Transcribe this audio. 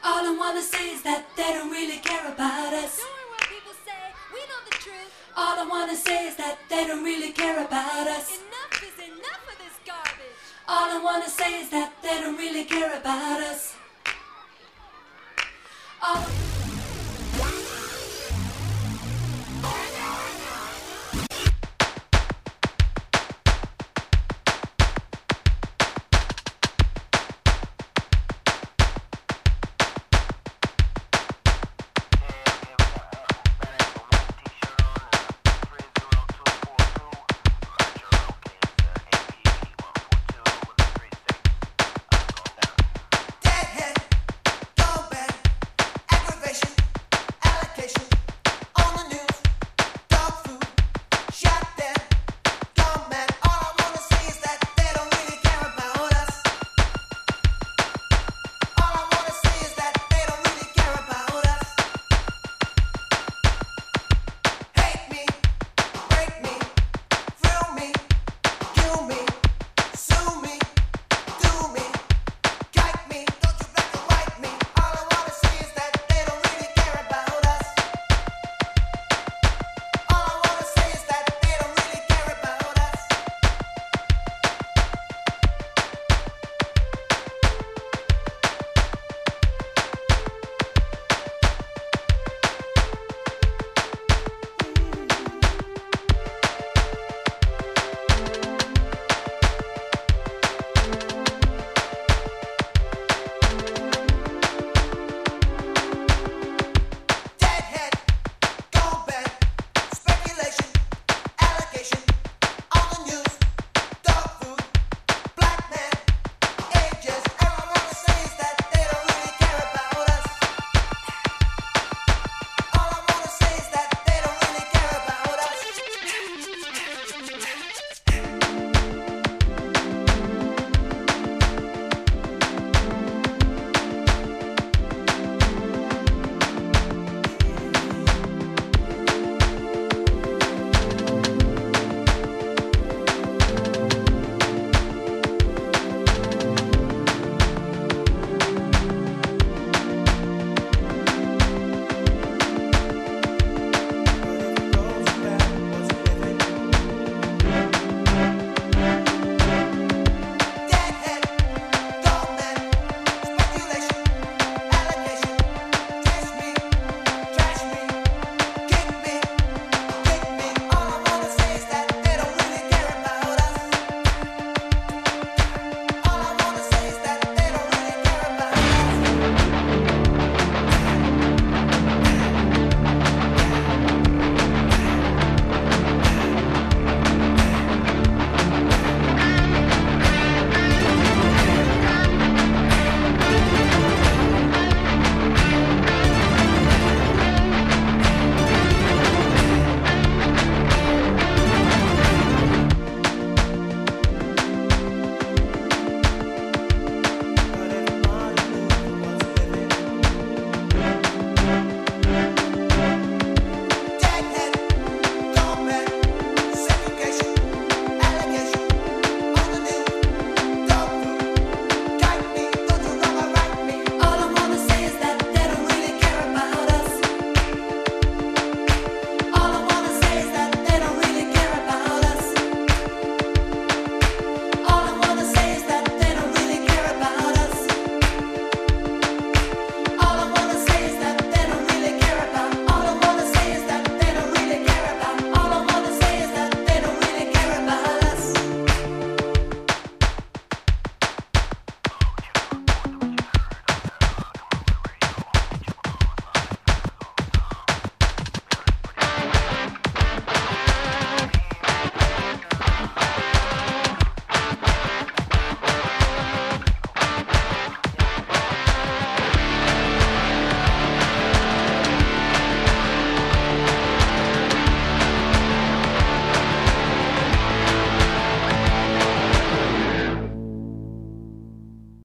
All I wanna say is that they don't really care about us. Don't worry what people say, we know the truth. All I wanna say is that they don't really care about us. Enough is enough of this garbage. All I wanna say is that they don't really care about us. All